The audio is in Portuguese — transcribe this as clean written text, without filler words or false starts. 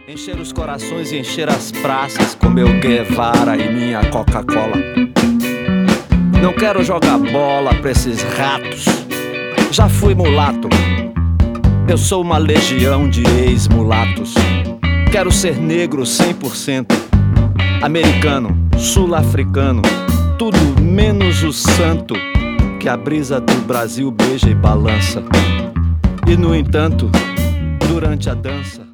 Encher os corações e encher as praças com meu Guevara e minha Coca-Cola. Não quero jogar bola pra esses ratos. Já fui mulato. Eu sou uma legião de ex-mulatos. Quero ser negro 100%, americano, sul-africano, tudo menos o santo que a brisa do Brasil beija e balança. E no entanto, durante a dança